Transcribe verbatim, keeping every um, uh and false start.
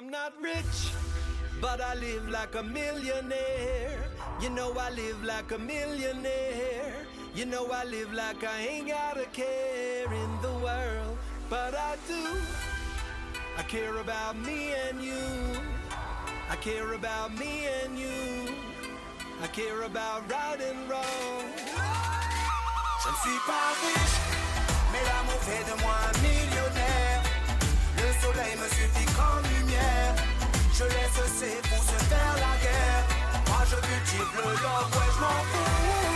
I'm not rich, but I live like a millionaire. You know I live like a millionaire. You know I live like I ain't got a care in the world, but I do. I care about me and you. I care about me and you. I care about right and wrong. Je ne suis pas riche, mais l'amour fait de moi un millionnaire. Le soleil me suffit comme lumière. Je laisse ses pouces faire la guerre. Moi je cultive le love, ouais je m'en fous.